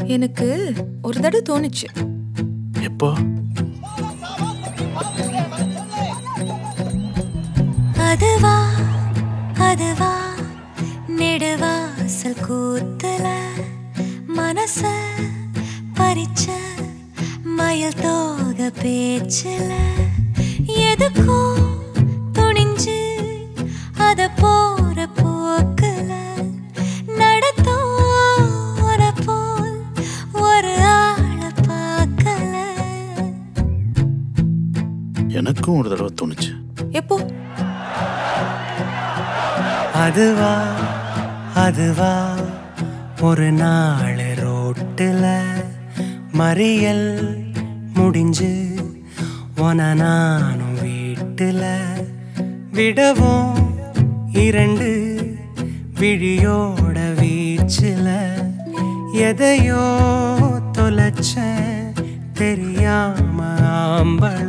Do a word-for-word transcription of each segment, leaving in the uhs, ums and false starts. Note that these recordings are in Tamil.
எனக்கு ஒரு தடவை தோணுச்சு. எப்போ? அதுவா அதுவா நெடுவாசல் கூத்துல மனச பறிச்ச மயில் தோக பேச்சுல எதுக்கோ துணிஞ்சு அத போற போக்குல நடத்தோ போல் ஒரு ஆள பார்க்கல. எனக்கும் ஒரு தடவை தோணுச்சு. எப்போ? அதுவா அதுவா ஒரு நாள் ரோட்டுல மறியல் முடிஞ்சு உன நானும் வீட்டுல விடவும் இரண்டு விழியோட வீச்சுல எதையோ தொலைச்ச தெரியாம ஆம்பள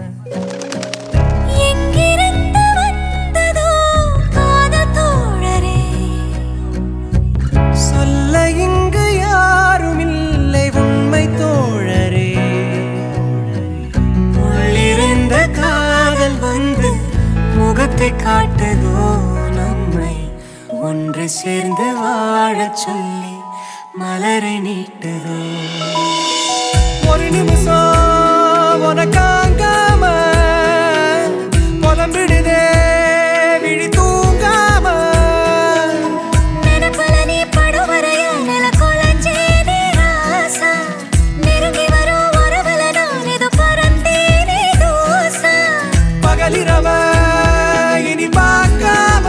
முகத்தை காட்டுதோ நம்மை ஒன்று சேர்ந்து வாழச் சொல்லி மலரை நீட்டுதோ. ஒரு நிமிஷம் உனக்காங்காம புலம்பிடுதே விழி தூங்காம நினைப்பல நீ படுவரையா நில கொலஞ்சேனே ராசா நெருங்கி வரும் உறவுல நான் இது பறந்தேனே தோசா பகலிரவ இனி பார்க்காம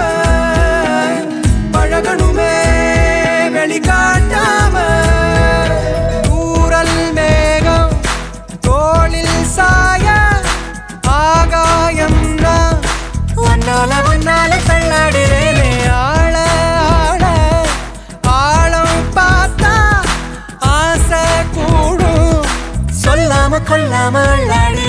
பழகணுமே வெளி காட்டாம தூரல் மேகம் தோளில் சாய ஆகாயம் நான் ஒன்னால ஒன்னால தள்ளாடுறேனே ஆள ஆள ஆழம் பார்த்தா ஆசை கூடும் சொல்லாம கொல்லாம அள்ளாடு